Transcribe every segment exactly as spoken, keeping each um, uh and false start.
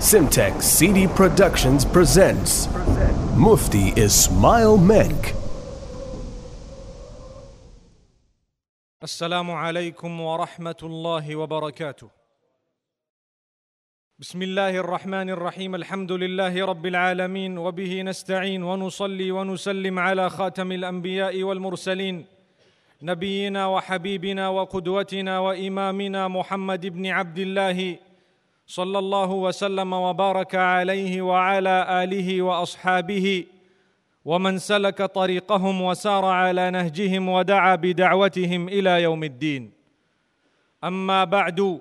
Simtex C D Productions presents Mufti Ismail Menk. السلام عليكم ورحمة الله وبركاته. بسم الله الرحمن الرحيم. الحمد لله رب العالمين وبه نستعين ونصلي ونسلم على خاتم الأنبياء والمرسلين نبينا وحبيبنا وقدوتنا وإمامنا محمد بن عبد الله صلى الله وسلم وبارك عليه وعلى آله وأصحابه ومن سلك طريقهم وسار على نهجهم ودعا بدعوتهم إلى يوم الدين. أما بعد،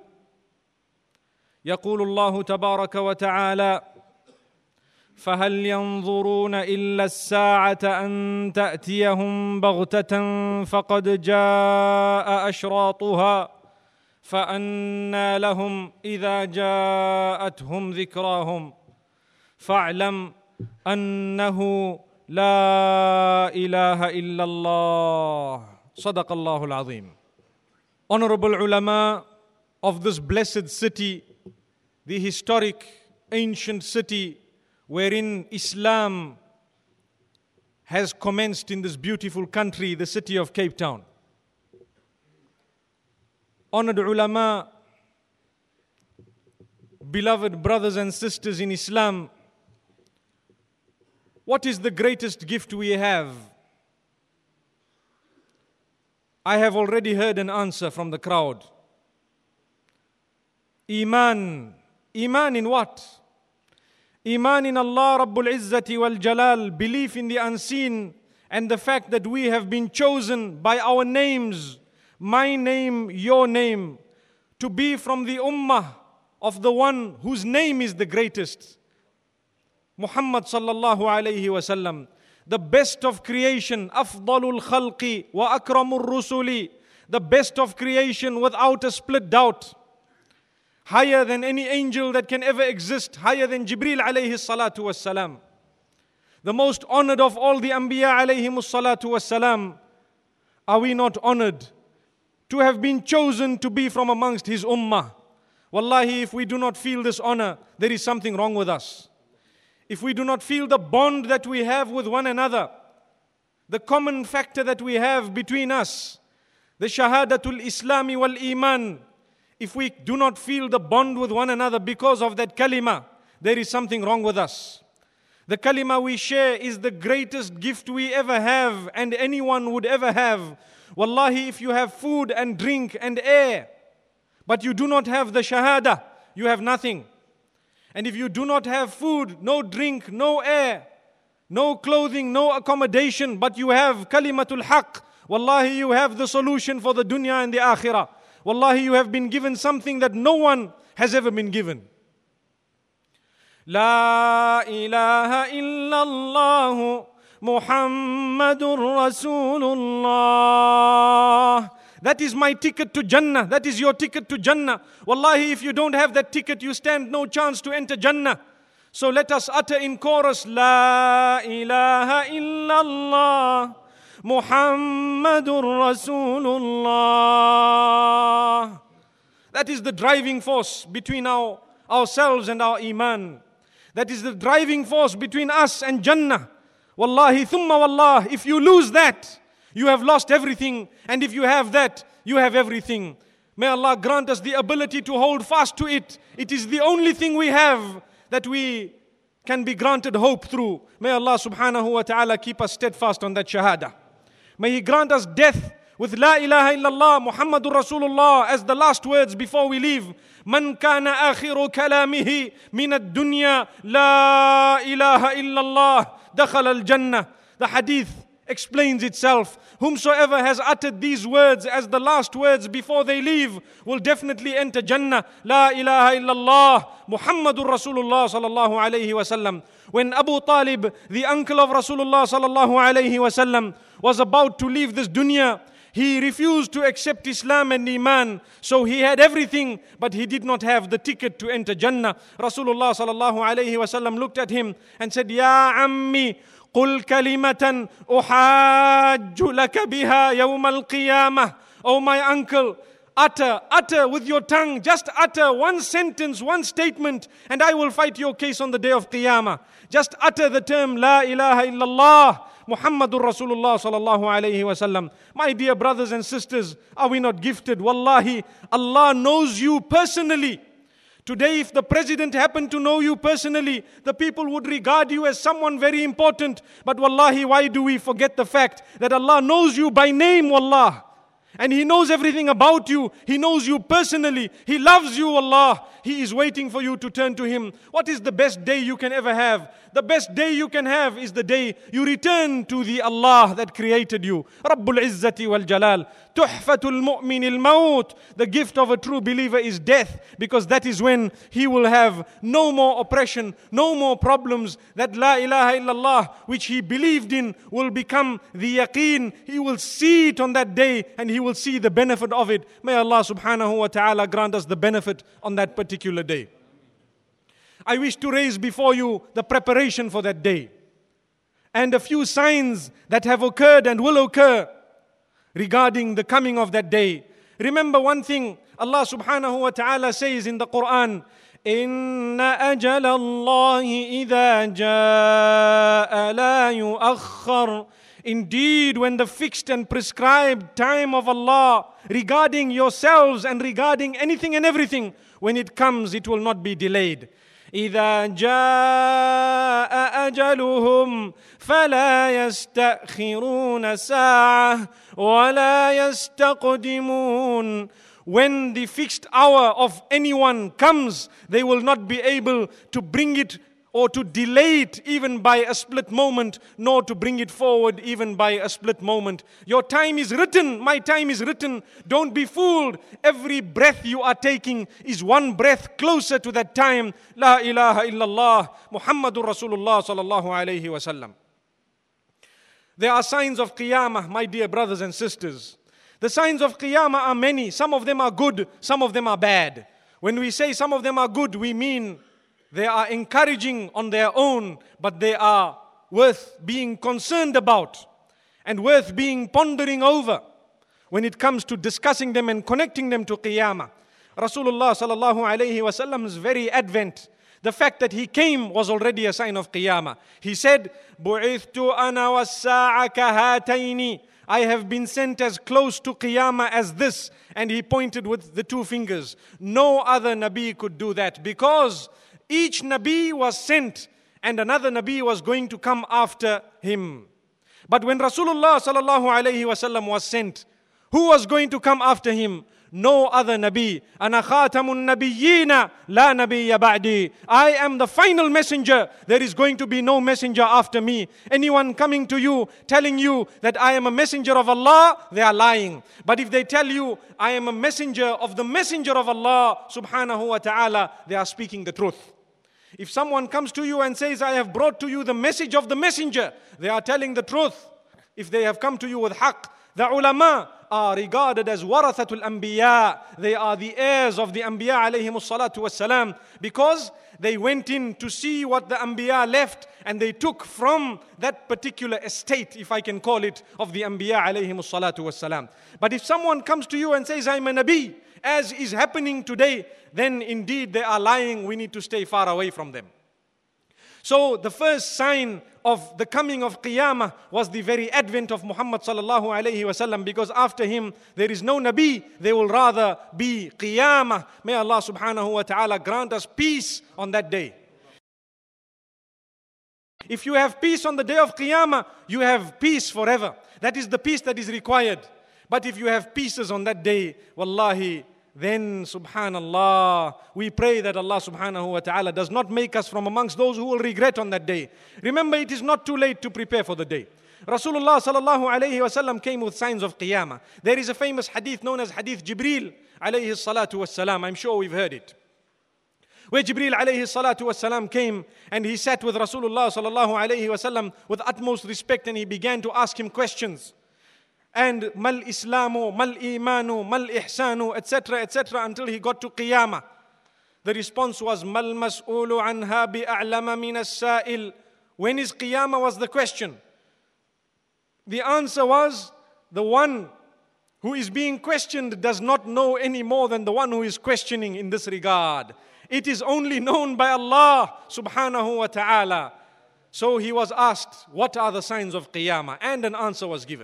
يقول الله تبارك وتعالى: فهل ينظرون إلا الساعة أن تأتيهم بغتة فقد جاء أشراطها فأنى لهم إذا جاءتهم ذكراهم فاعلم أنه لا إله إلا الله. صدق الله العظيم. Honorable ulama of this blessed city, the historic ancient city wherein Islam has commenced in this beautiful country, the city of Cape Town. Honored ulama, beloved brothers and sisters in Islam, what is the greatest gift we have? I have already heard an answer from the crowd. Iman. Iman in what? Iman in Allah Rabbul Izzati wal Jalal, belief in the unseen, and the fact that we have been chosen by our names, my name, your name, to be from the ummah of the one whose name is the greatest, Muhammad sallallahu alayhi wa sallam, the best of creation, afdalul khalqi wa akramur rusuli, the best of creation without a split doubt, higher than any angel that can ever exist, higher than Jibreel alayhi salatu wassalam, the most honored of all the Anbiya alayhimus salatu wassalam. Are we not honored to have been chosen to be from amongst his ummah? Wallahi, if we do not feel this honor, there is something wrong with us. If we do not feel the bond that we have with one another, the common factor that we have between us, the shahadatul Islami wal iman, if we do not feel the bond with one another because of that kalima, there is something wrong with us. The kalima we share is the greatest gift we ever have and anyone would ever have. Wallahi, if you have food and drink and air, but you do not have the shahada, you have nothing. And if you do not have food, no drink, no air, no clothing, no accommodation, but you have kalimatul haqq, wallahi, you have the solution for the dunya and the akhirah. Wallahi, you have been given something that no one has ever been given. La ilaha illallah Muhammadur Rasulullah. That is my ticket to Jannah. That is your ticket to Jannah. Wallahi, if you don't have that ticket, you stand no chance to enter Jannah. So let us utter in chorus, La ilaha illallah Muhammadur Rasulullah. That is the driving force between our, ourselves and our iman. That is the driving force between us and Jannah. Wallahi, thumma wallah, if you lose that, you have lost everything. And if you have that, you have everything. May Allah grant us the ability to hold fast to it. It is the only thing we have that we can be granted hope through. May Allah subhanahu wa ta'ala keep us steadfast on that shahada. May He grant us death with La ilaha illallah Muhammadur Rasulullah as the last words before we leave. Man kana akhiru kalamihi min ad-dunya La ilaha illallah dakhal al-jannah. The hadith explains itself. Whomsoever has uttered these words as the last words before they leave will definitely enter Jannah. La ilaha illallah Muhammadur Rasulullah sallallahu alayhi wa sallam. When Abu Talib, the uncle of Rasulullah sallallahu alayhi wa sallam, was about to leave this dunya, he refused to accept Islam and Iman. So he had everything, but he did not have the ticket to enter Jannah. Rasulullah sallallahu alayhi wa sallam looked at him and said, Ya ammi, قل كلمة أحاج لك بها يوم القيامة. Oh my uncle, Utter, utter with your tongue, just utter one sentence, one statement, and I will fight your case on the day of Qiyamah. Just utter the term, La ilaha illallah, Muhammadur Rasulullah sallallahu alayhi wa sallam. My dear brothers and sisters, are we not gifted? Wallahi, Allah knows you personally. Today, if the president happened to know you personally, the people would regard you as someone very important. But wallahi, why do we forget the fact that Allah knows you by name, wallah? And He knows everything about you. He knows you personally. He loves you, Allah. He is waiting for you to turn to Him. What is the best day you can ever have? The best day you can have is the day you return to the Allah that created you. Rabbul Izzati wal Jalal. Tuhfatul mu'min al maut. The gift of a true believer is death, because that is when he will have no more oppression, no more problems. That La ilaha illallah, which he believed in, will become the yaqeen. He will see it on that day, and he will see the benefit of it. May Allah subhanahu wa ta'ala grant us the benefit on that particular day. I wish to raise before you the preparation for that day and a few signs that have occurred and will occur regarding the coming of that day. Remember one thing, Allah subhanahu wa ta'ala says in the Quran, Inna ajal Allahi idha jaa la yuakhkhar. Indeed, when the fixed and prescribed time of Allah regarding yourselves and regarding anything and everything, when it comes, it will not be delayed. إِذَا جَاءَ أَجَلُهُمْ فَلَا يَسْتَأْخِرُونَ سَاعَةً وَلَا يَسْتَقْدِمُونَ. When the fixed hour of anyone comes, they will not be able to bring it or to delay it even by a split moment, nor to bring it forward even by a split moment. Your time is written, my time is written. Don't be fooled. Every breath you are taking is one breath closer to that time. La ilaha illallah, Muhammadur Rasulullah sallallahu alayhi wa sallam. There are signs of Qiyamah, my dear brothers and sisters. The signs of Qiyamah are many. Some of them are good, some of them are bad. When we say some of them are good, we mean they are encouraging on their own, but they are worth being concerned about and worth being pondering over when it comes to discussing them and connecting them to Qiyamah. Rasulullah sallallahu alayhi wa sallam's very advent, the fact that He came was already a sign of Qiyamah. He said, بُعِثْتُ أَنَا وَالسَّاعَ كَهَاتَيْنِ. I have been sent as close to Qiyamah as this. And He pointed with the two fingers. No other Nabi could do that, because each Nabi was sent and another Nabi was going to come after him. But when Rasulullah sallallahu alayhi wa sallam was sent, who was going to come after him? No other Nabi. Ana khatamun nabiyyina la nabiyya ba'di. I am the final messenger. There is going to be no messenger after me. Anyone coming to you telling you that I am a messenger of Allah, they are lying. But if they tell you I am a messenger of the messenger of Allah subhanahu wa ta'ala, they are speaking the truth. If someone comes to you and says, I have brought to you the message of the messenger, they are telling the truth. If they have come to you with haqq, the ulama are regarded as warathatul anbiya. They are the heirs of the anbiya alayhimus salatu wassalam, because they went in to see what the anbiya left and they took from that particular estate, if I can call it, of the anbiya alayhimus salatu wassalam. But if someone comes to you and says, I'm a nabi, as is happening today, then indeed they are lying. We need to stay far away from them. So the first sign of the coming of Qiyamah was the very advent of Muhammad sallallahu alayhi wa sallam, because after him there is no Nabi. There will rather be Qiyamah. May Allah subhanahu wa ta'ala grant us peace on that day. If you have peace on the day of Qiyamah, you have peace forever. That is the peace that is required. But if you have pieces on that day, wallahi, then subhanallah, we pray that Allah subhanahu wa ta'ala does not make us from amongst those who will regret on that day. Remember, it is not too late to prepare for the day. Rasulullah sallallahu alayhi wa sallam came with signs of Qiyamah. There is a famous hadith known as Hadith Jibreel alayhi salatu wassalam. I'm sure we've heard it. Where Jibreel alayhi salatu wassalam came and he sat with Rasulullah sallallahu alayhi wa sallam with utmost respect, and he began to ask him questions. And mal islamu, mal imanu, mal ihsanu, et cetera, et cetera, until he got to Qiyamah. The response was, mal mas'ulu anha bi'a'lama min as-sa'il. When is Qiyamah was the question. The answer was, the one who is being questioned does not know any more than the one who is questioning in this regard. It is only known by Allah subhanahu wa ta'ala. So he was asked, what are the signs of Qiyamah? And an answer was given.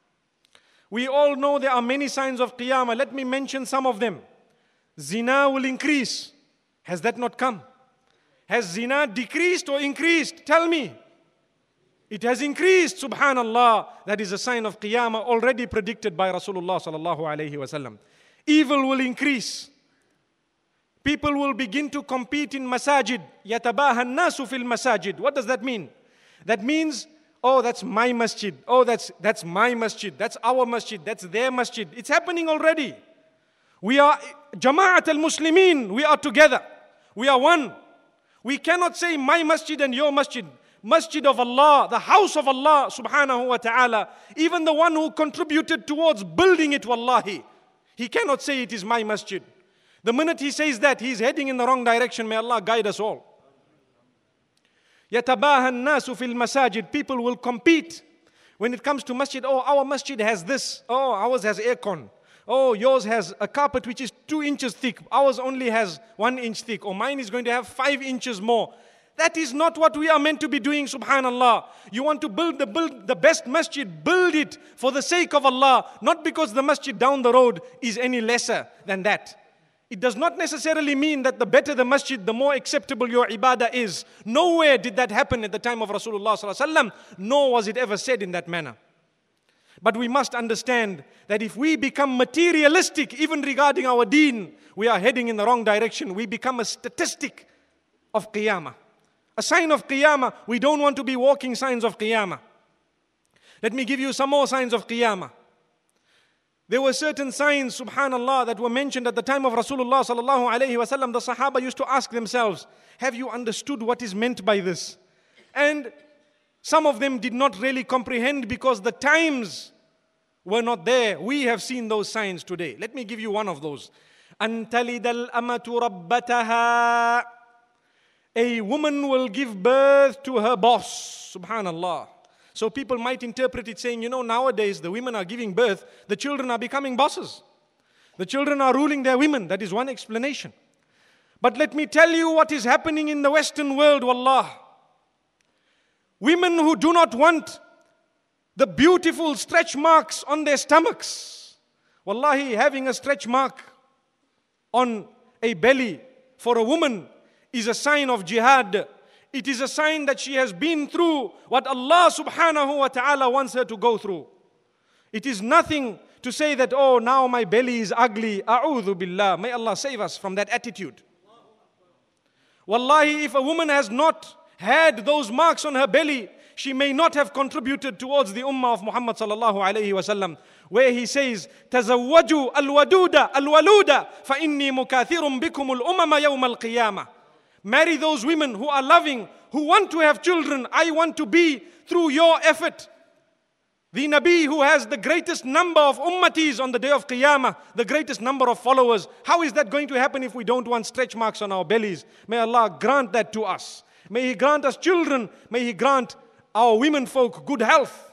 We all know there are many signs of Qiyamah. Let me mention some of them. Zina will increase. Has that not come? Has zina decreased or increased? Tell me. It has increased, subhanallah. That is a sign of Qiyamah already predicted by Rasulullah sallallahu alayhi wasallam. Evil will increase. People will begin to compete in masajid. يَتَبَاهَا النَّاسُ فِي الْمَسَاجِد. What does that mean? That means, oh, that's my masjid. Oh, that's, that's my masjid. That's our masjid. That's their masjid. It's happening already. We are Jama'at al-Muslimin. We are together. We are one. We cannot say my masjid and your masjid. Masjid of Allah, the house of Allah subhanahu wa ta'ala. Even the one who contributed towards building it, wallahi. He cannot say it is my masjid. The minute he says that, he is heading in the wrong direction. May Allah guide us all. يَتَبَاهَا النَّاسُ فِي الْمَسَاجِد. People will compete. When it comes to masjid, oh, our masjid has this. Oh, ours has aircon. Oh, yours has a carpet which is two inches thick. Ours only has one inch thick. Or mine is going to have five inches more. That is not what we are meant to be doing, subhanallah. You want to build the, build the best masjid, build it for the sake of Allah. Not because the masjid down the road is any lesser than that. It does not necessarily mean that the better the masjid, the more acceptable your ibadah is. Nowhere did that happen at the time of Rasulullah sallallahu alaihi wasallam, nor was it ever said in that manner. But we must understand that if we become materialistic, even regarding our deen, we are heading in the wrong direction. We become a statistic of Qiyamah. A sign of Qiyamah. We don't want to be walking signs of Qiyamah. Let me give you some more signs of Qiyamah. There were certain signs, subhanallah, that were mentioned at the time of Rasulullah sallallahu alayhi wasallam. The Sahaba used to ask themselves, have you understood what is meant by this? And some of them did not really comprehend because the times were not there. We have seen those signs today. Let me give you one of those. أَن تَلِدَ الْأَمَةُ رَبَّتَهَا. A woman will give birth to her boss. Subhanallah. So people might interpret it saying, you know, nowadays the women are giving birth, the children are becoming bosses. The children are ruling their women. That is one explanation. But let me tell you what is happening in the Western world, wallah. Women who do not want the beautiful stretch marks on their stomachs. Wallahi, having a stretch mark on a belly for a woman is a sign of jihad. It is a sign that she has been through what Allah subhanahu wa ta'ala wants her to go through. It is nothing to say that, oh, now my belly is ugly. A'udhu billah. May Allah save us from that attitude. Wallahi, if a woman has not had those marks on her belly, she may not have contributed towards the ummah of Muhammad sallallahu alayhi wa sallam, where he says, تَزَوَّجُوا الْوَدُودَ الْوَلُودَ فَإِنِّي مُكَاثِرٌ بِكُمُ الْأُمَمَ يَوْمَ الْقِيَامَةِ. Marry those women who are loving, who want to have children. I want to be, through your effort, the Nabi who has the greatest number of ummatis on the day of Qiyamah, the greatest number of followers. How is that going to happen if we don't want stretch marks on our bellies? May Allah grant that to us. May He grant us children. May He grant our women folk good health.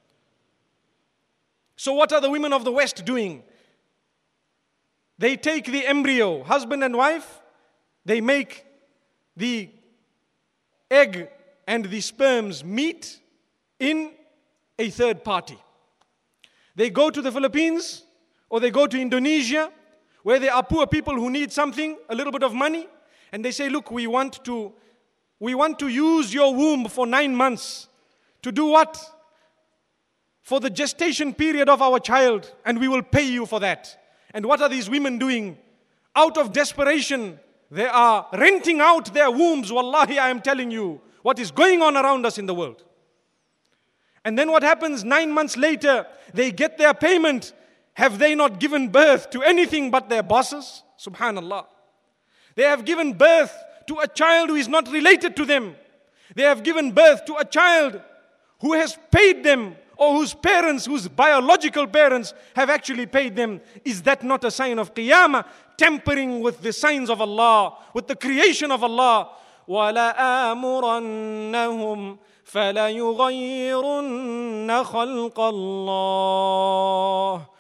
So what are the women of the West doing? They take the embryo, husband and wife, they make the egg and the sperms meet in a third party. They go to the Philippines or they go to Indonesia where there are poor people who need something, a little bit of money, and they say, look, we want to we want to use your womb for nine months. To do what? For the gestation period of our child, and we will pay you for that. And what are these women doing? Out of desperation, they are renting out their wombs. Wallahi, I am telling you what is going on around us in the world. And then what happens? Nine months later, they get their payment. Have they not given birth to anything but their bosses? Subhanallah. They have given birth to a child who is not related to them. They have given birth to a child who has paid them, or whose parents, whose biological parents have actually paid them. Is that not a sign of Qiyamah? Tampering with the signs of Allah, with the creation of Allah. وَلَآمُرَنَّهُمْ فَلَيُغَيِّرُنَّ خَلْقَ اللَّهِ.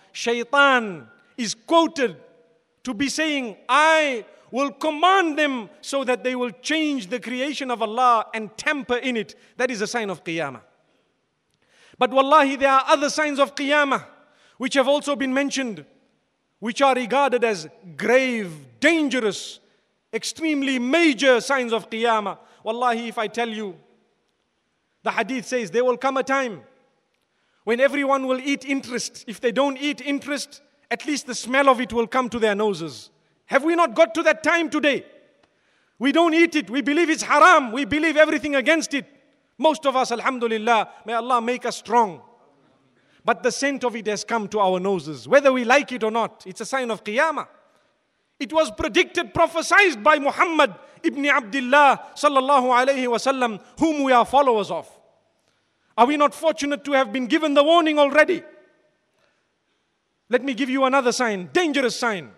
Shaitan is quoted to be saying, I will command them so that they will change the creation of Allah and tamper in it. That is a sign of Qiyamah. But wallahi, there are other signs of Qiyamah which have also been mentioned, which are regarded as grave, dangerous, extremely major signs of Qiyamah. Wallahi, if I tell you, the hadith says there will come a time when everyone will eat interest. If they don't eat interest, at least the smell of it will come to their noses. Have we not got to that time today? We don't eat it. We believe it's haram. We believe everything against it. Most of us, alhamdulillah, may Allah make us strong. But the scent of it has come to our noses. Whether we like it or not, it's a sign of Qiyamah. It was predicted, prophesied by Muhammad ibn Abdullah sallallahu alayhi wasallam, whom we are followers of. Are we not fortunate to have been given the warning already? Let me give you another sign, dangerous sign.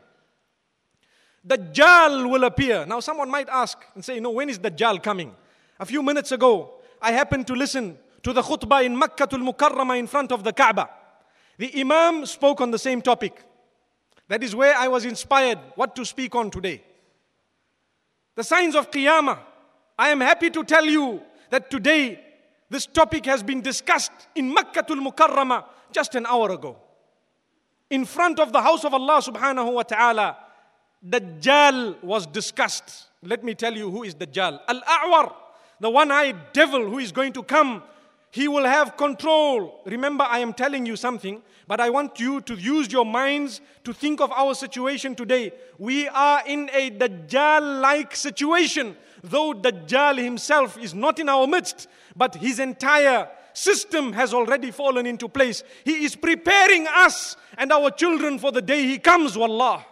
Dajjal will appear. Now someone might ask and say, no, when is Dajjal coming? A few minutes ago, I happened to listen to the khutbah in Makkatul Mukarramah in front of the Kaaba. The Imam spoke on the same topic. That is where I was inspired what to speak on today. The signs of Qiyamah. I am happy to tell you that today this topic has been discussed in Makkatul Mukarramah just an hour ago. In front of the house of Allah subhanahu wa ta'ala, Dajjal was discussed. Let me tell you who is Dajjal. Al-A'war, the one-eyed devil who is going to come. He will have control. Remember, I am telling you something, but I want you to use your minds to think of our situation today. We are in a Dajjal-like situation. Though Dajjal himself is not in our midst, but his entire system has already fallen into place. He is preparing us and our children for the day he comes, wallah.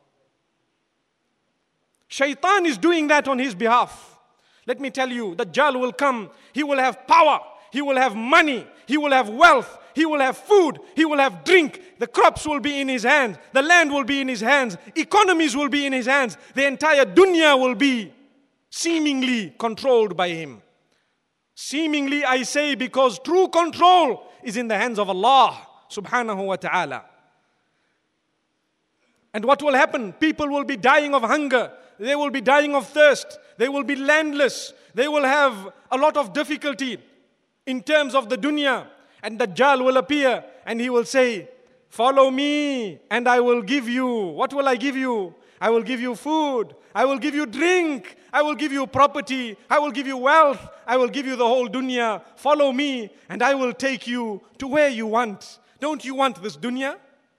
Shaitan is doing that on his behalf. Let me tell you, Dajjal will come. He will have power. He will have money. He will have wealth. He will have food. He will have drink. The crops will be in his hands. The land will be in his hands. Economies will be in his hands. The entire dunya will be seemingly controlled by him. Seemingly, I say, because true control is in the hands of Allah subhanahu wa ta'ala. And what will happen? People will be dying of hunger. They will be dying of thirst. They will be landless. They will have a lot of difficulty in terms of the dunya. And Dajjal will appear and he will say, follow me and I will give you. What will I give you? I will give you food. I will give you drink. I will give you property. I will give you wealth. I will give you the whole dunya. Follow me and I will take you to where you want. Don't you want this dunya?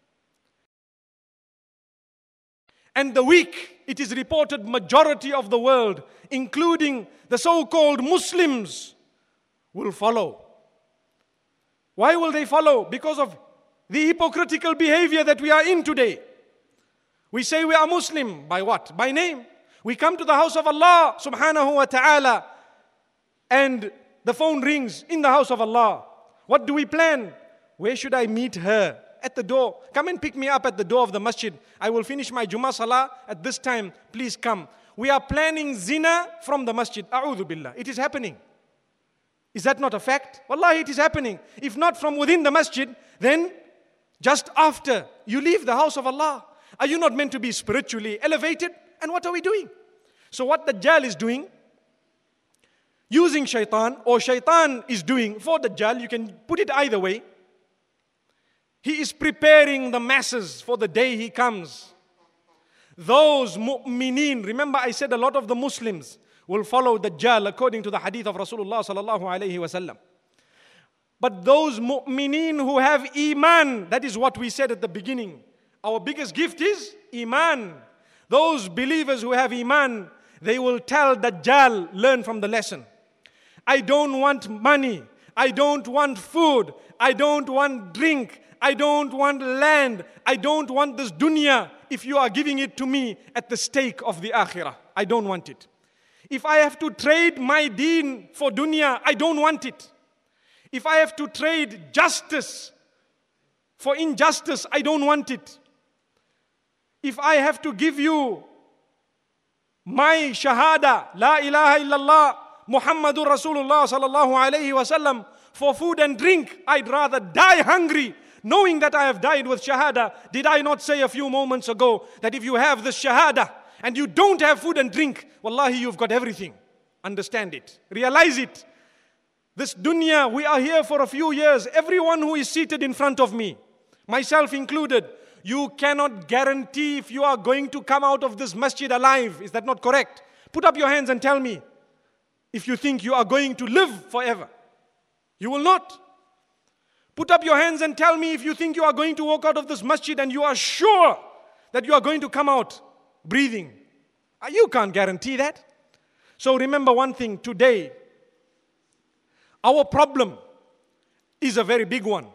And the weak, it is reported, majority of the world, including the so-called Muslims, will follow. Why will they follow? Because of the hypocritical behavior that we are in today. We say we are Muslim. By what? By name. We come to the house of Allah subhanahu wa ta'ala and the phone rings in the house of Allah. What do we plan? Where should I meet her? At the door. Come and pick me up at the door of the masjid. I will finish my Jummah Salah at this time. Please come. We are planning zina from the masjid. A'udhu billah. It is happening. Is that not a fact? Wallahi, it is happening. If not from within the masjid, then just after you leave the house of Allah. Are you not meant to be spiritually elevated? And what are we doing? So what Dajjal is doing, using shaitan, or shaitan is doing for Dajjal, you can put it either way. He is preparing the masses for the day he comes. Those mu'mineen, remember I said a lot of the Muslims will follow Dajjal according to the hadith of Rasulullah sallallahu alayhi wasallam. But those mu'mineen who have iman, that is what we said at the beginning. Our biggest gift is iman. Those believers who have iman, they will tell Dajjal, learn from the lesson. I don't want money. I don't want food. I don't want drink. I don't want land. I don't want this dunya if you are giving it to me at the stake of the akhirah. I don't want it. If I have to trade my deen for dunya, I don't want it. If I have to trade justice for injustice, I don't want it. If I have to give you my shahada, la ilaha illallah, Muhammadur Rasulullah sallallahu alayhi wasallam, for food and drink, I'd rather die hungry knowing that I have died with shahada, did I not say a few moments ago that if you have this shahada and you don't have food and drink, wallahi, you've got everything. Understand it. Realize it. This dunya, we are here for a few years. Everyone who is seated in front of me, myself included, you cannot guarantee if you are going to come out of this masjid alive. Is that not correct? Put up your hands and tell me if you think you are going to live forever. You will not. Put up your hands and tell me if you think you are going to walk out of this masjid and you are sure that you are going to come out breathing. You can't guarantee that. So remember one thing, today, our problem is a very big one.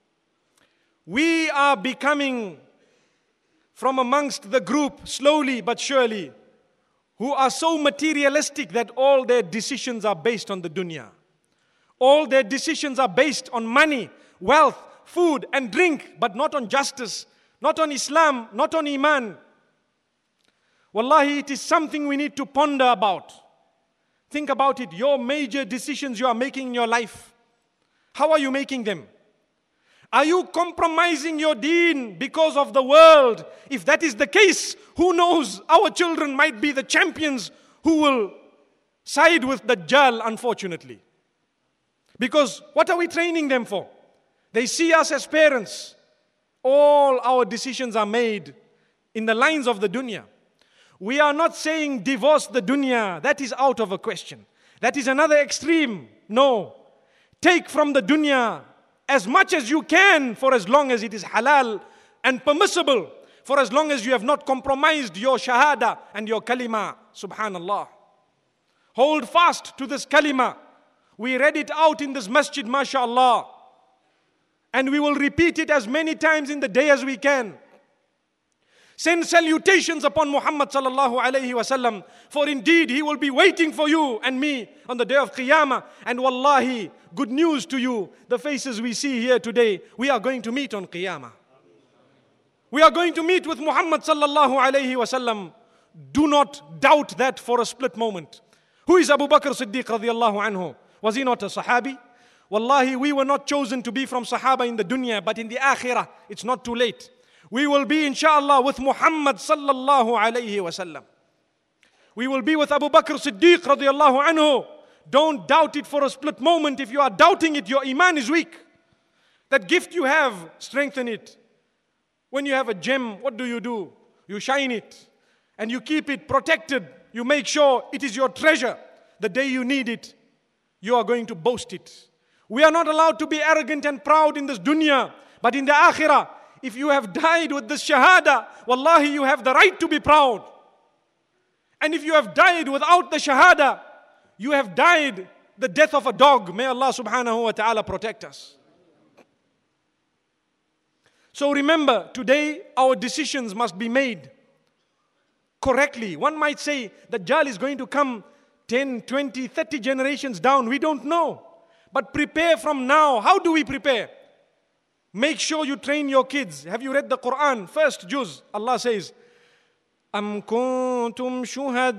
We are becoming from amongst the group, slowly but surely, who are so materialistic that all their decisions are based on the dunya. All their decisions are based on money, wealth, food and drink, but not on justice, not on Islam, not on Iman. Wallahi, it is something we need to ponder about. Think about it. Your major decisions you are making in your life, how are you making them? Are you compromising your deen because of the world? If that is the case, who knows? Our children might be the champions who will side with Dajjal, unfortunately. Because what are we training them for? They see us as parents. All our decisions are made in the lines of the dunya. We are not saying divorce the dunya. That is out of a question. That is another extreme. No. Take from the dunya as much as you can for as long as it is halal and permissible, for as long as you have not compromised your shahada and your kalima. Subhanallah. Hold fast to this kalima. We read it out in this masjid, mashallah. And we will repeat it as many times in the day as we can. Send salutations upon Muhammad sallallahu alayhi wasallam, for indeed he will be waiting for you and me on the day of Qiyamah. And wallahi, good news to you, the faces we see here today, we are going to meet on Qiyamah. We are going to meet with Muhammad sallallahu alayhi wasallam. Do not doubt that for a split moment. Who is Abu Bakr Siddiq radiallahu anhu? Was he not a Sahabi? Wallahi, we were not chosen to be from Sahaba in the dunya, but in the akhirah, it's not too late. We will be, inshallah, with Muhammad sallallahu alayhi wasallam. We will be with Abu Bakr Siddiq radiallahu anhu. Don't doubt it for a split moment. If you are doubting it, your iman is weak. That gift you have, strengthen it. When you have a gem, what do you do? You shine it and you keep it protected. You make sure it is your treasure. The day you need it, you are going to boast it. We are not allowed to be arrogant and proud in this dunya, but in the akhirah, if you have died with this shahada, wallahi, you have the right to be proud. And if you have died without the shahada, you have died the death of a dog. May Allah subhanahu wa ta'ala protect us. So remember, today our decisions must be made correctly. One might say that Dajjal is going to come ten, twenty, thirty generations down. We don't know. But prepare from now. How do we prepare? Make sure you train your kids. Have you read the Quran? First juz, Allah says, أَمْ كُنْتُمْ شُهَدَاءَ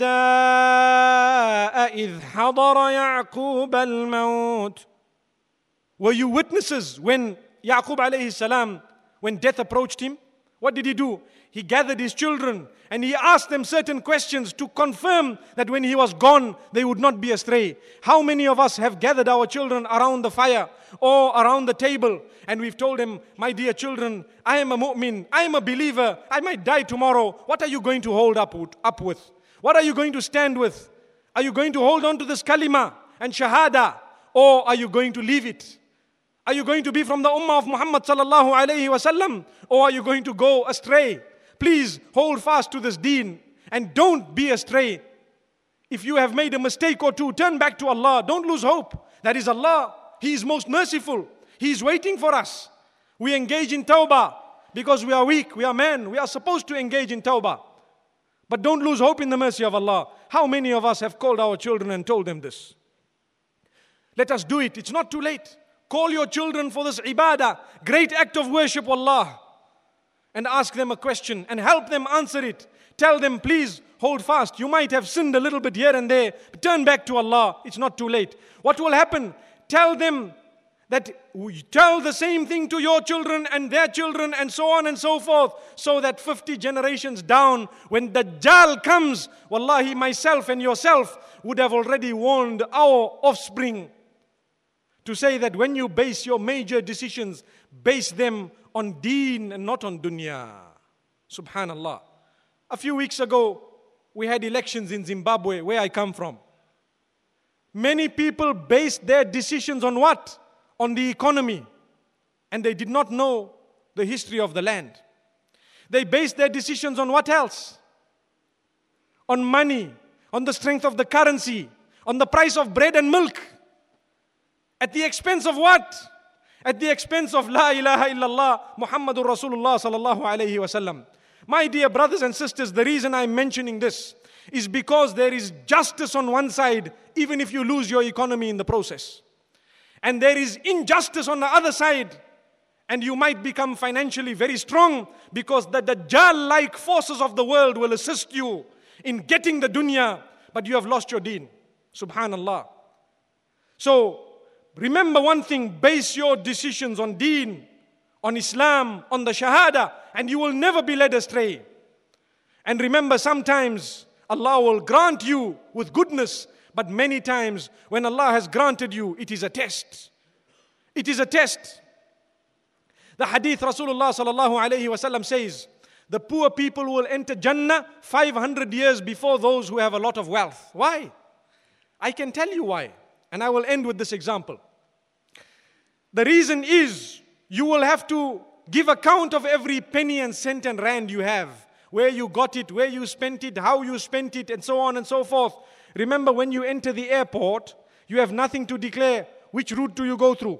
إِذْ حَضَرَ يَعْقُوبَ الْمَوْتِ. Were you witnesses when Yaqub alayhi salam, when death approached him? What did he do? He gathered his children and he asked them certain questions to confirm that when he was gone, they would not be astray. How many of us have gathered our children around the fire or around the table and we've told them, my dear children, I am a mu'min, I am a believer, I might die tomorrow. What are you going to hold up, up with? What are you going to stand with? Are you going to hold on to this kalima and shahada, or are you going to leave it? Are you going to be from the ummah of Muhammad sallallahu alayhi wasallam, or are you going to go astray? Please hold fast to this deen and don't be astray. If you have made a mistake or two, turn back to Allah. Don't lose hope. That is Allah. He is most merciful. He is waiting for us. We engage in tawbah because we are weak. We are men. We are supposed to engage in tawbah. But don't lose hope in the mercy of Allah. How many of us have called our children and told them this? Let us do it. It's not too late. Call your children for this ibadah, great act of worship, Allah, and ask them a question and help them answer it. Tell them, please hold fast. You might have sinned a little bit here and there. But turn back to Allah. It's not too late. What will happen? Tell them that you tell the same thing to your children and their children and so on and so forth, so that fifty generations down, when Dajjal comes, wallahi, myself and yourself would have already warned our offspring to say that when you base your major decisions, base them on deen and not on dunya. Subhanallah. A few weeks ago, we had elections in Zimbabwe, where I come from. Many people based their decisions on what? On the economy. And they did not know the history of the land. They based their decisions on what else? On money, on the strength of the currency, on the price of bread and milk. At the expense of what? At the expense of La ilaha illallah Muhammadur Rasulullah sallallahu alayhi wa sallam. My dear brothers and sisters, the reason I'm mentioning this is because there is justice on one side, even if you lose your economy in the process. And there is injustice on the other side, and you might become financially very strong because the Dajjal-like forces of the world will assist you in getting the dunya, but you have lost your deen. Subhanallah. So, remember one thing, base your decisions on deen, on Islam, on the Shahada, and you will never be led astray. And remember, sometimes Allah will grant you with goodness, but many times when Allah has granted you, it is a test. It is a test. The hadith Rasulullah sallallahu alayhi wa sallam says, the poor people will enter Jannah five hundred years before those who have a lot of wealth. Why? I can tell you why. And I will end with this example. The reason is, you will have to give account of every penny and cent and rand you have. Where you got it, where you spent it, how you spent it, and so on and so forth. Remember, when you enter the airport, you have nothing to declare. Which route do you go through?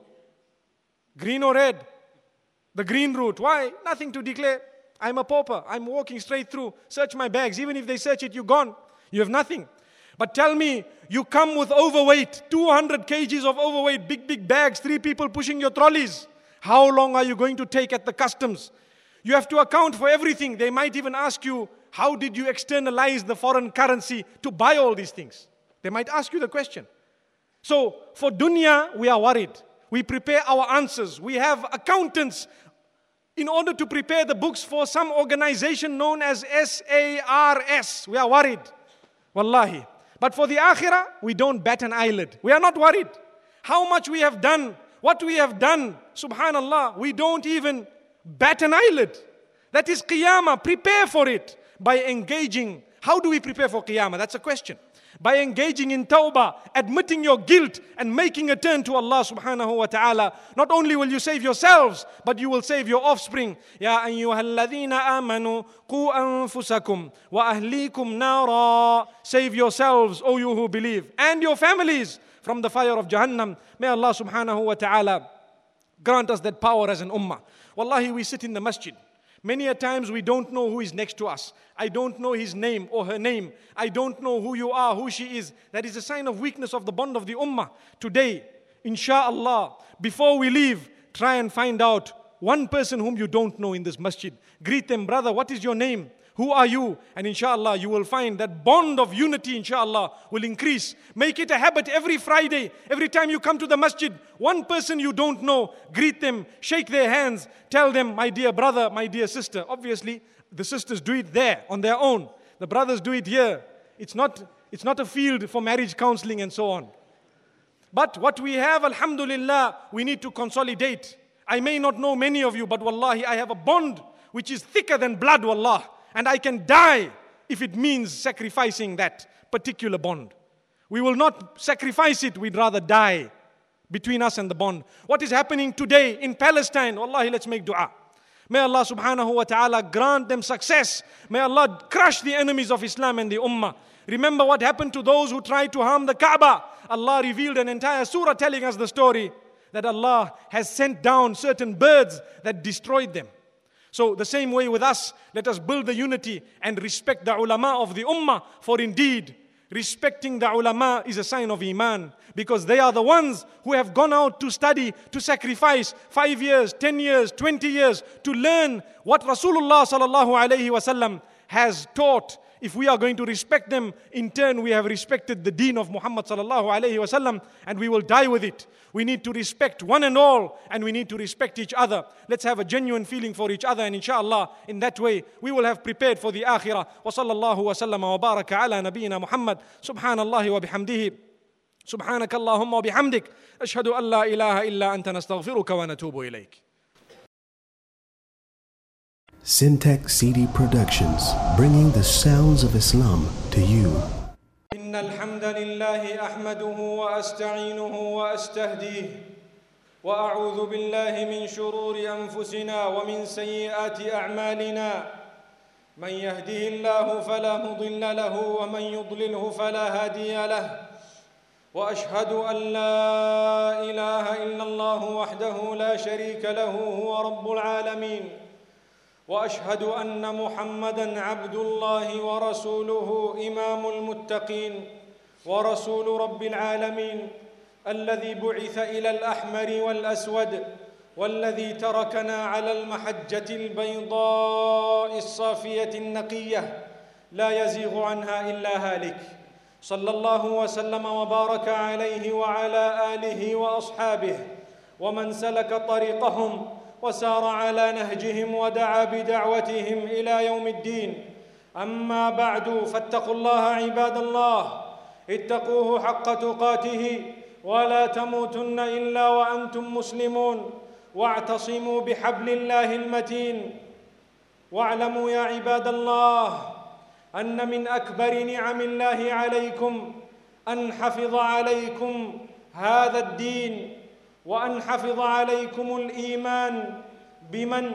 Green or red? The green route. Why? Nothing to declare. I'm a pauper. I'm walking straight through. Search my bags. Even if they search it, you're gone. You have nothing. But tell me, you come with overweight, two hundred kilograms of overweight, big, big bags, three people pushing your trolleys. How long are you going to take at the customs? You have to account for everything. They might even ask you, how did you externalize the foreign currency to buy all these things? They might ask you the question. So, for dunya, we are worried. We prepare our answers. We have accountants in order to prepare the books for some organization known as S A R S. We are worried. Wallahi. But for the akhirah, we don't bat an eyelid. We are not worried. How much we have done, what we have done, subhanallah, we don't even bat an eyelid. That is qiyamah. Prepare for it by engaging. How do we prepare for qiyamah? That's a question. By engaging in tawbah, admitting your guilt and making a turn to Allah subhanahu wa ta'ala. Not only will you save yourselves, but you will save your offspring. Ya ayyuhalladhina amanu qu anfusakum wa ahlikum nara. Save yourselves, O you who believe, and your families from the fire of Jahannam. May Allah subhanahu wa ta'ala grant us that power as an ummah. Wallahi, we sit in the masjid. Many a times we don't know who is next to us. I don't know his name or her name. I don't know who you are, who she is. That is a sign of weakness of the bond of the ummah. Today, inshallah, before we leave, try and find out one person whom you don't know in this masjid. Greet them, brother, what is your name? Who are you? And inshallah, you will find that bond of unity, inshallah, will increase. Make it a habit every Friday. Every time you come to the masjid, one person you don't know, greet them, shake their hands, tell them, my dear brother, my dear sister. Obviously, the sisters do it there on their own. The brothers do it here. It's not, it's not a field for marriage counseling and so on. But what we have, alhamdulillah, we need to consolidate. I may not know many of you, but wallahi, I have a bond which is thicker than blood, wallah. And I can die if it means sacrificing that particular bond. We will not sacrifice it, we'd rather die between us and the bond. What is happening today in Palestine? Wallahi, let's make dua. May Allah subhanahu wa ta'ala grant them success. May Allah crush the enemies of Islam and the ummah. Remember what happened to those who tried to harm the Kaaba. Allah revealed an entire surah telling us the story that Allah has sent down certain birds that destroyed them. So the same way with us, let us build the unity and respect the ulama of the ummah. For indeed, respecting the ulama is a sign of iman. Because they are the ones who have gone out to study, to sacrifice five years, ten years, twenty years to learn what Rasulullah sallallahu alayhi wasallam has taught. if we are going to respect them, in turn we have respected the deen of Muhammad sallallahu alayhi wasallam, and we will die with it. We need to respect one and all, and we need to respect each other. Let's have a genuine feeling for each other, and inshallah, in that way, we will have prepared for the akhirah. Wa sallallahu wa sallam wa baraka ala nabiyyina Muhammad. Subhanallahi wa bihamdihi. Subhanak Allahumma wa bihamdik. Ashhadu an la ilaha illa anta nastaghfiruka wa natubu ilayk. Syntax C D Productions, bringing the sounds of Islam to you. إن الحمد لله أحمده وأستعينه وأستهديه وأعوذ بالله من شرور أنفسنا ومن سيئات أعمالنا من يهده الله فلا مضل له ومن يضلله فلا هادي له وأشهد أن لا إله إلا الله وحده لا شريك له هو رب العالمين واشهد ان محمدا عبد الله ورسوله امام المتقين ورسول رب العالمين الذي بعث الى الاحمر والاسود والذي تركنا على المحجه البيضاء الصافيه النقيه لا يزيغ عنها الا هالك صلى الله وسلم وبارك عليه وعلى اله واصحابه ومن سلك طريقهم وسار على نهجهم ودعا بدعوتهم إلى يوم الدين. أما بعد فاتقوا الله عباد الله، اتقوه حق تقاته ولا تموتن إلا وأنتم مسلمون، واعتصموا بحبل الله المتين. واعلموا يا عباد الله أن من أكبر نعم الله عليكم أن حفظ عليكم هذا الدين، وأن حفظ عليكم الإيمان بمن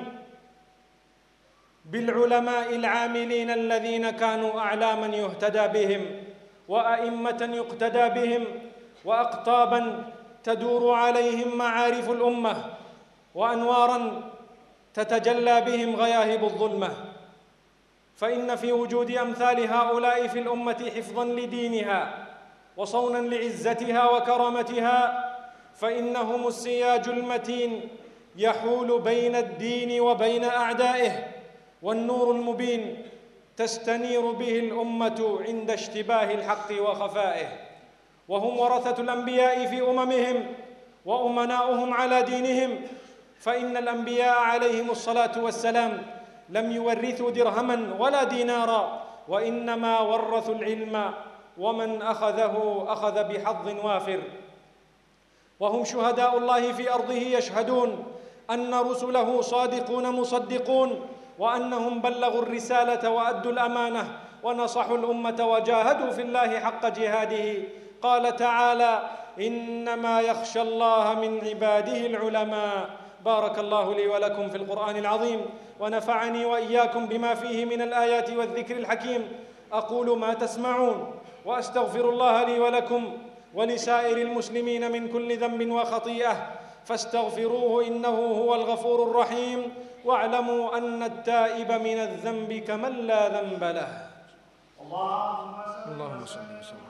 بالعلماء العاملين الذين كانوا أعلاما يهتدى بهم وأئمة يقتدى بهم وأقطابا تدور عليهم معارف الأمة وأنوارا تتجلى بهم غياهب الظلمة. فإن في وجود أمثال هؤلاء في الأمة حفظا لدينها وصونا لعزتها وكرامتها، فإنهم السياج المتين يحول بين الدين وبين أعدائه، والنور المبين تستنير به الأمة عند اشتباه الحق وخفائه. وهم ورثة الأنبياء في أممهم وأمناؤهم على دينهم، فإن الأنبياء عليهم الصلاة والسلام لم يورثوا درهما ولا دينارا، وإنما ورثوا العلم، ومن أخذه أخذ بحظ وافر. وهم شهداء الله في أرضه يشهدون أن رسله صادقون مصدقون، وأنهم بلغوا الرسالة وأدوا الأمانة ونصحوا الأمة وجاهدوا في الله حق جهاده. قال تعالى: إنما يخشى الله من عباده العلماء. بارك الله لي ولكم في القرآن العظيم، ونفعني وإياكم بما فيه من الآيات والذكر الحكيم. أقول ما تسمعون، وأستغفر الله لي ولكم ولسائر المسلمين من كل ذنب وخطيئة، فاستغفروه إنه هو الغفور الرحيم. واعلموا أن التائب من الذنب كمن لا ذنب له. اللهم صل وسلم.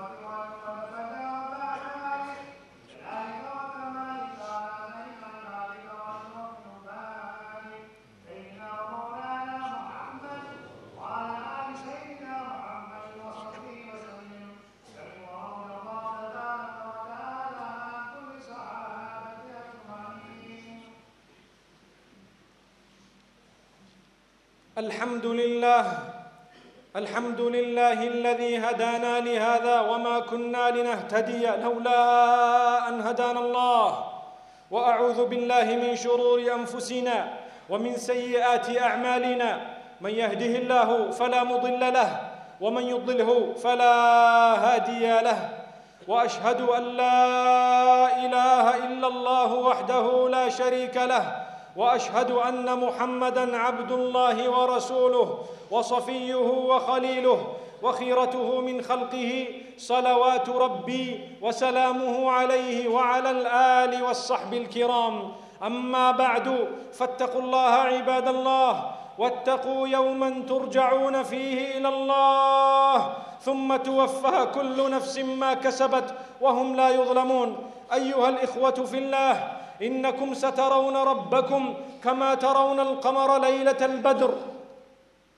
الحمد لله الحمد لله الذي هدانا لهذا وما كنا لنهتدي لولا أن هدانا الله. وأعوذ بالله من شرور أنفسنا ومن سيئات أعمالنا، من يهده الله فلا مضل له ومن يضلله فلا هادي له. وأشهد أن لا إله إلا الله وحده لا شريك له، واشهد ان محمدا عبد الله ورسوله وصفيه وخليله وخيرته من خلقه، صلوات ربي وسلامه عليه وعلى الآل والصحب الكرام. أما بعد، فاتقوا الله عباد الله، واتقوا يوما ترجعون فيه إلى الله ثم توفى كل نفس ما كسبت وهم لا يظلمون. أيها الإخوة في الله، إنكم سترون ربكم كما ترون القمر ليلة البدر،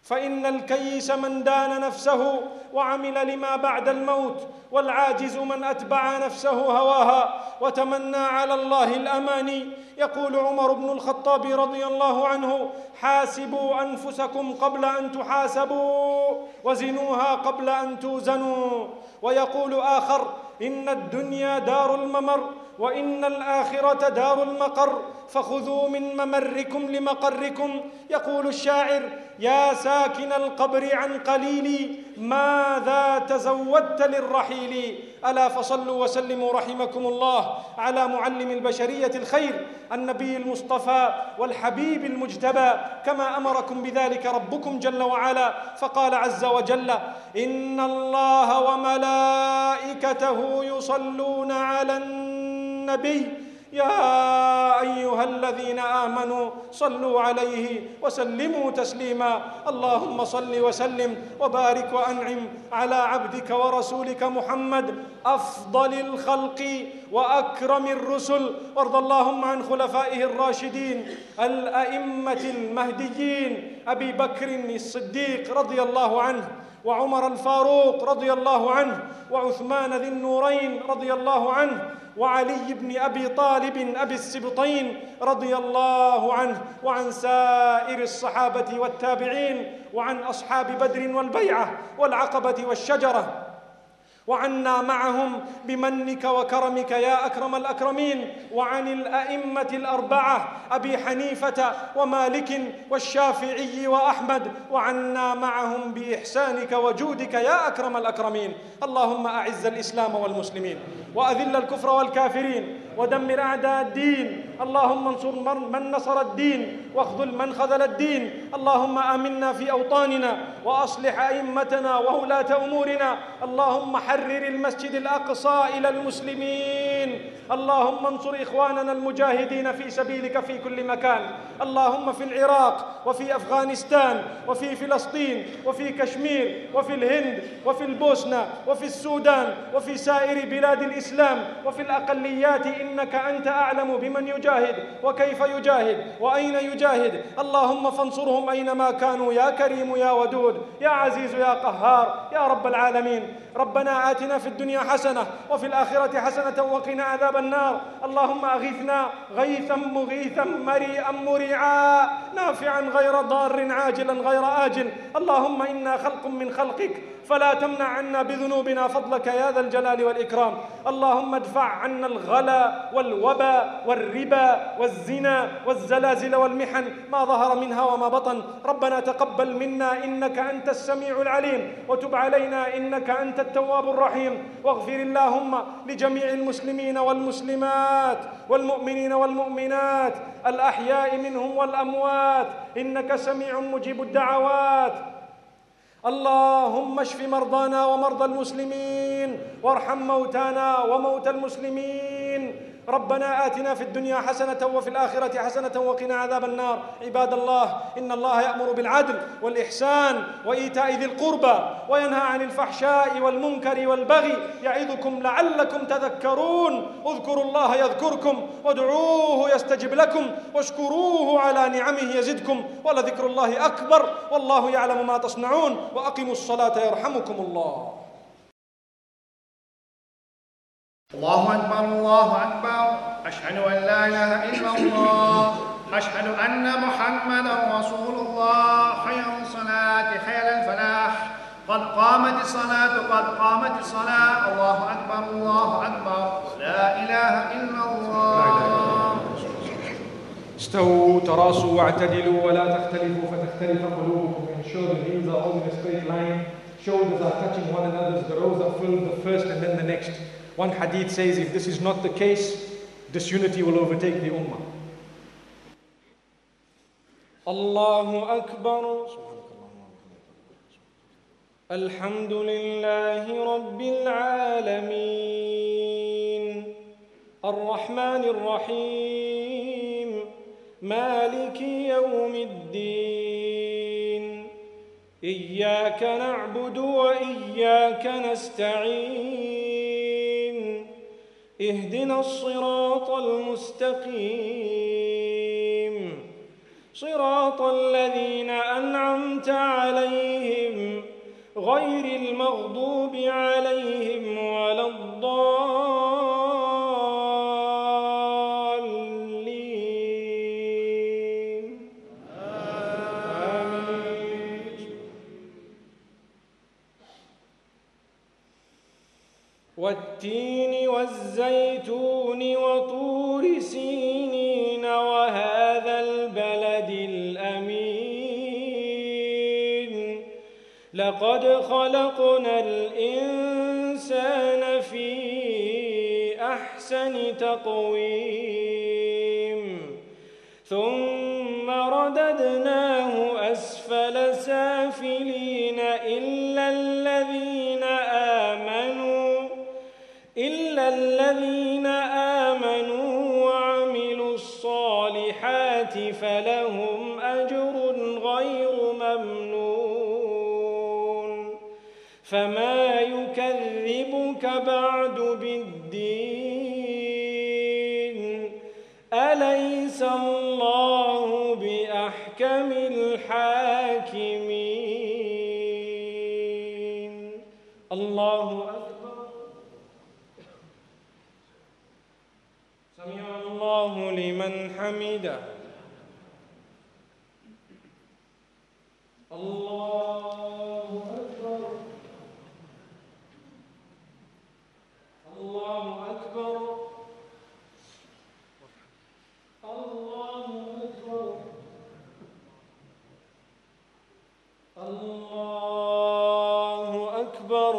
فإن الكيس من دان نفسه وعمل لما بعد الموت، والعاجز من أتبع نفسه هواها وتمنى على الله الأماني. يقول عمر بن الخطاب رضي الله عنه: حاسبوا أنفسكم قبل أن تحاسبوا، وزنوها قبل أن توزنوا. ويقول آخر: إن الدنيا دار الممر، وإن الآخرة دار المقر، فخذوا من ممركم لمقركم. يقول الشاعر: يا ساكن القبر عن قليل، ماذا تزودت للرحيل؟ ألا فصلوا وسلموا رحمكم الله على معلم البشرية الخير، النبي المصطفى والحبيب المجتبى، كما أمركم بذلك ربكم جل وعلا، فقال عز وجل: إن الله وملائكته يصلون على النبي يا أيها الذين آمنوا صلوا عليه وسلموا تسليما. اللهم صل وسلم وبارك وأنعم على عبدك ورسولك محمد أفضل الخلق وأكرم الرسل، وارض اللهم عن خلفائه الراشدين الأئمة المهديين، أبي بكر الصديق رضي الله عنه، وعمر الفاروق رضي الله عنه، وعثمان ذي النورين رضي الله عنه، وعلي بن أبي طالب أبي السبطين رضي الله عنه، وعن سائر الصحابة والتابعين، وعن أصحاب بدر والبيعة والعقبة والشجرة، وعنا معهم بمنك وكرمك يا أكرم الأكرمين، وعن الأئمة الأربعة أبي حنيفة ومالك والشافعي وأحمد، وعنا معهم بإحسانك وجودك يا أكرم الأكرمين. اللهم أعز الإسلام والمسلمين، وأذل الكفر والكافرين، ودمر أعداء الدين. اللهم انصر من نصر الدين، واخذل من خذل الدين. اللهم آمنا في أوطاننا، وأصلح أئمتنا وولاة أمورنا. اللهم حرر المسجد الأقصى إلى المسلمين. اللهم انصر إخواننا المجاهدين في سبيلك في كل مكان، اللهم في العراق، وفي أفغانستان، وفي فلسطين، وفي كشمير، وفي الهند، وفي البوسنة، وفي السودان، وفي سائر بلاد الإسلام، وفي الأقليات. إنك أنت أعلم بمن يجاهد وكيف يجاهد وأين يجاهد. اللهم فانصرهم أينما كانوا يا كريم يا ودود يا عزيز يا قهار يا رب العالمين. ربنا آتنا في الدنيا حسنة وفي الآخرة حسنة وقنا عذاب النار. اللهم أغثنا غيثا مغيثا مريئا مريعا نافعا غير ضار عاجلا غير آجل. اللهم إنا خلق من خلقك، فلا تمنع عنا بذنوبنا فضلك يا ذا الجلال والإكرام. اللهم ادفع عنا الغلا والوبا والربا والزنا والزلازل والمحن ما ظهر منها وما بطن. ربنا تقبل منا إنك أنت السميع العليم، وتب علينا إنك أنت التواب الرحيم. واغفر اللهم لجميع المسلمين والمسلمات والمؤمنين والمؤمنات الأحياء منهم والأموات، إنك سميع مجيب الدعوات. اللهم اشف مرضانا ومرضى المسلمين، وارحم موتانا وموتى المسلمين. ربنا آتنا في الدنيا حسنة وفي الآخرة حسنة وقنا عذاب النار. عباد الله، إن الله يأمر بالعدل والإحسان وإيتاء ذي القربى، وينهى عن الفحشاء والمنكر والبغي، يعظكم لعلكم تذكرون. اذكروا الله يذكركم، وادعوه يستجب لكم، واشكروه على نعمه يزدكم، ولذكر الله أكبر، والله يعلم ما تصنعون. وأقيموا الصلاة يرحمكم الله. الله أكبر الله أكبر. أشهد أن لا إله إلا الله، أشهد أن محمدا رسول الله. حي على الصلاة، حي على الفلاح، قد قامت الصلاة، قد قامت الصلاة. الله أكبر الله أكبر. لا إله إلا الله. استووا تراصوا واعتدلوا ولا تختلفوا فتختلف قلوبكم. Ensure the heels are all in a straight line, shoulders are touching one another, the rows are filled, the first and then the next. One hadith says, if this is not the case, disunity will overtake the ummah. Allahu Akbar. Alhamdulillahi Rabbil Alameen, Ar-Rahmanir Rahim, Maliki Yawmiddin, Iyyaka na'budu wa iyyaka nasta'in, اهدنا الصراط المستقيم، صراط الذين أنعمت عليهم غير المغضوب عليهم ولا الضالين آمين. والتين والزيتون وطور سينين وهذا البلد الأمين لقد خلقنا الإنسان في أحسن تقويم ثم رددناه أسفل سافلين إلا الذين آمنوا إلا الذين آمنوا وعملوا الصالحات فلهم أجر غير ممنون فما يكذبك بعد بالدين أليس الله بأحكم الحاكمين. الله أكبر. سمع الله لمن حمده. الله أكبر. الله أكبر. الله أكبر. الله أكبر.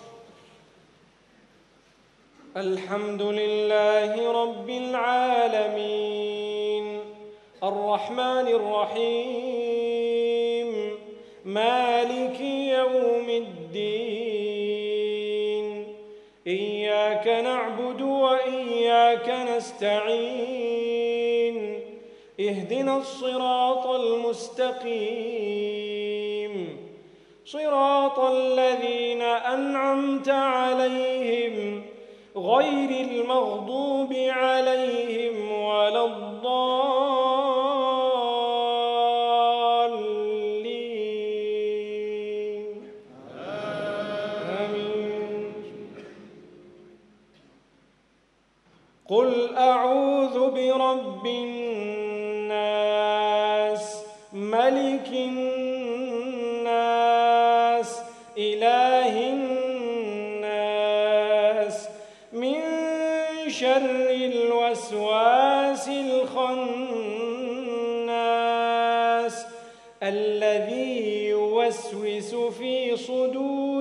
الحمد لله رب العالمين الرحمن الرحيم مالك يوم الدين إياك نعبد وإياك نستعين اهدنا الصراط المستقيم صراط الذين أنعمت عليهم غير المغضوب عليهم ولا الضالين آمين. قل أعوذ برب الناس ملك الناس إله الناس من شر الوسواس الخناس الذي يوسوس في صدور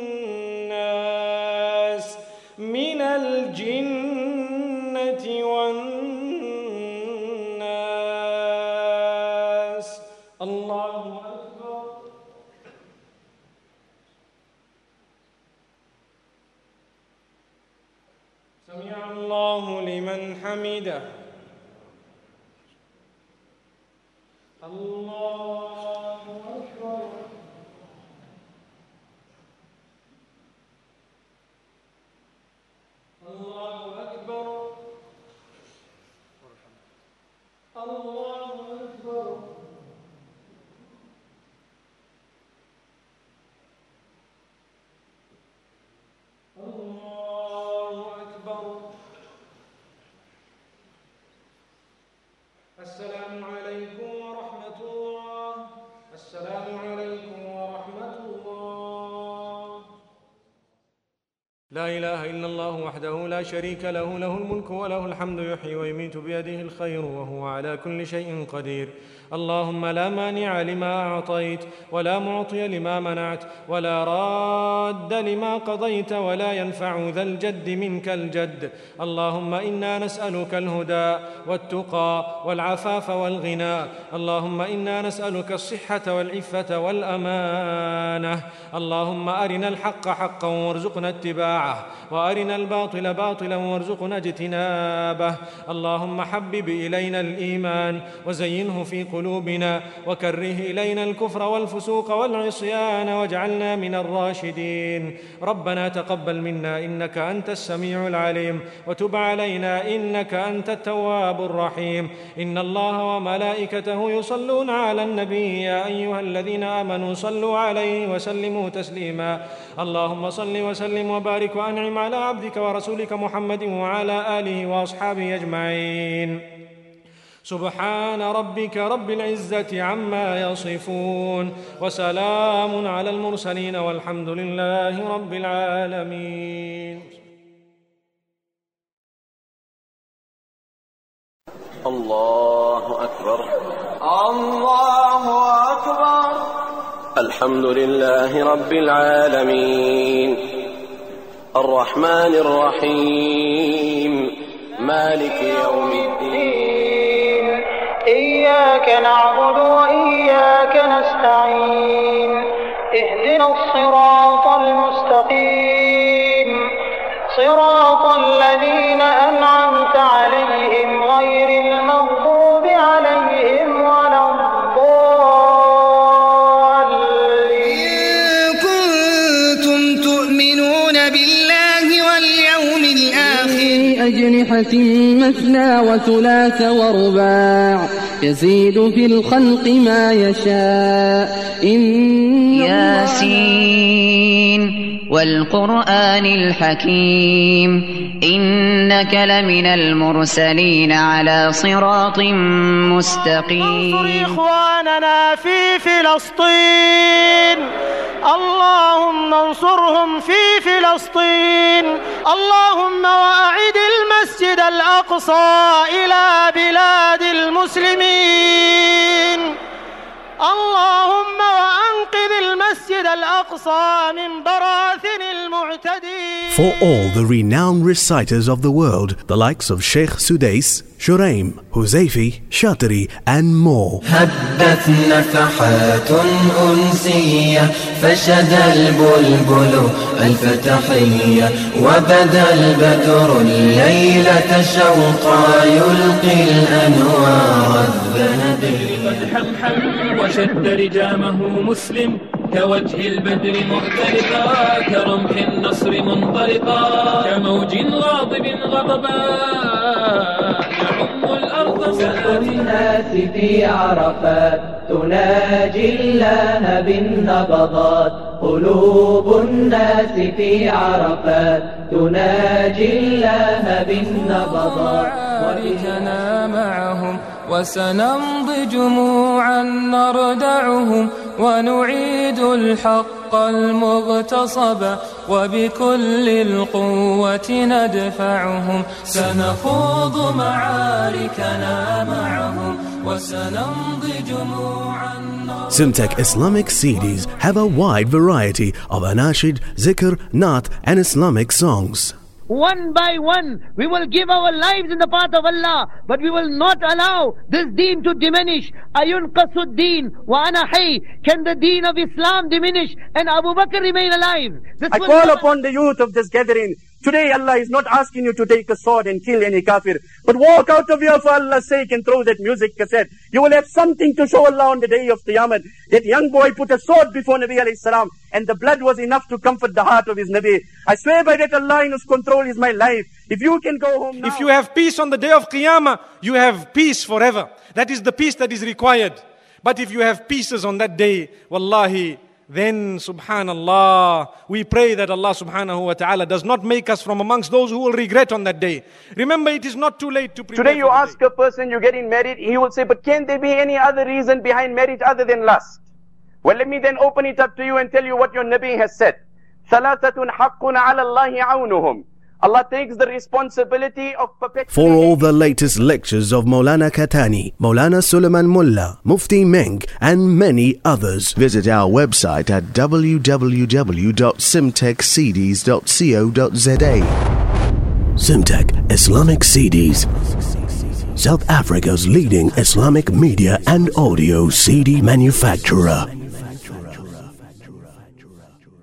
الناس من الجنة والناس. الله أكبر. سمع الله لمن حمده. الله أكبر. الله أكبر. الله أكبر. الله أكبر. السلام عليكم ورحمة الله. السلام عليكم ورحمة الله. لا إله إلا الله وحده لا شريك له له الملك وله الحمد يحيي ويميت بيده الخير وهو على كل شيء قدير. اللهم لا مانع لما أعطيت ولا معطي لما منعت ولا راد لما قضيت ولا ينفع ذا الجد منك الجد. اللهم إنا نسألك الهدى والتقى والعفاف والغنى. اللهم إنا نسألك الصحة والعفة والأمانة. اللهم أرنا الحق حقا وارزقنا اتباعه اتباعه وأرنا الباطل باطلا وارزقنا اجتنابه. اللهم حبب إلينا الإيمان وزينه في قلوبنا وكره إلينا الكفر والفسوق والعصيان واجعلنا من الراشدين. ربنا تقبل منا إنك أنت السميع العليم وتب علينا إنك أنت التواب الرحيم. إن الله وملائكته يصلون على النبي يا أيها الذين آمنوا صلوا عليه وسلموا تسليما. اللهم صل وسلم وبارك وأنعم على عبدك ورسولك محمد وعلى آله وأصحابه أجمعين. سبحان ربك رب العزة عما يصفون وسلام على المرسلين والحمد لله رب العالمين. الله أكبر الله أكبر. الحمد لله رب العالمين الرحمن الرحيم مالك يوم الدين. إياك نعبد وإياك نستعين. اهدنا الصراط المستقيم صراط الذين أنعمت عليهم غير المغضوب عليهم ولا الضالين. إن كنتم تؤمنون بالله واليوم الآخر أجنحة مثنى وثلاث ورباع يزيد في الخلق ما يشاء. ياسين والقرآن الحكيم إنك لمن المرسلين على صراط مستقيم. انصر إخواننا في فلسطين. اللهم انصرهم في فلسطين. اللهم وأعد المسجد الأقصى إلى بلاد المسلمين. اللهم وأنقذ المسجد الأقصى من براثن المعتدين. For all the renowned reciters of the world, the likes of Sheikh Sudais, Shuraim, Huzaifi, Shatri and more. هدت نفحات أنسية فشد البلبل الفتحية وبدا البدر الليلة شوقا يلقي الأنوار الذهبية. قد حمحم وشد رجامه مسلم كوجه البدر مختلفا كرمح النصر منطلقا كموج غاضب غضبا يعم الأرض سآت الناس في عرفات تناجي الله بالنبضات. قلوب الناس في عرفات تناجي الله بالنبضات. ورجنا معهم وسنمضي جموعا نردعهم ونعيد الحق المغتصب وبكل القوة ندفعهم. سنخوض معاركنا معهم وسنمضي جموعا. Simtek Islamic C Ds have a wide variety of anashid, zikr, naat and Islamic songs. One by one, we will give our lives in the path of Allah, but we will not allow this deen to diminish. Ayun qasuddin wa ana hay. Can the deen of Islam diminish and Abu Bakr remain alive? This I call upon the youth of this gathering. Today Allah is not asking you to take a sword and kill any kafir, but walk out of here for Allah's sake and throw that music cassette. You will have something to show Allah on the day of Qiyamah. That young boy put a sword before Nabi alayhi salam and the blood was enough to comfort the heart of his Nabi. I swear by that Allah in whose control is my life. If you can go home now. If you have peace on the day of Qiyamah, you have peace forever. That is the peace that is required. But if you have pieces on that day, wallahi, then subhanallah, we pray that Allah subhanahu wa ta'ala does not make us from amongst those who will regret on that day. Remember, it is not too late to prepare. Today you ask day. a person, you're getting married, he will say, but can there be any other reason behind marriage other than lust? Well, let me then open it up to you and tell you what your Nabi has said. ثَلَاثَةٌ حَقٌّ عَلَى اللَّهِ عَوْنُهُمْ. Allah takes the responsibility of perpetuating. For all the latest lectures of Maulana Katani, Maulana Suleiman Mullah, Mufti Meng and many others, visit our website at w w w dot simtek c d s dot co dot z a. Simtek Islamic C Ds, South Africa's leading Islamic media and audio C D manufacturer.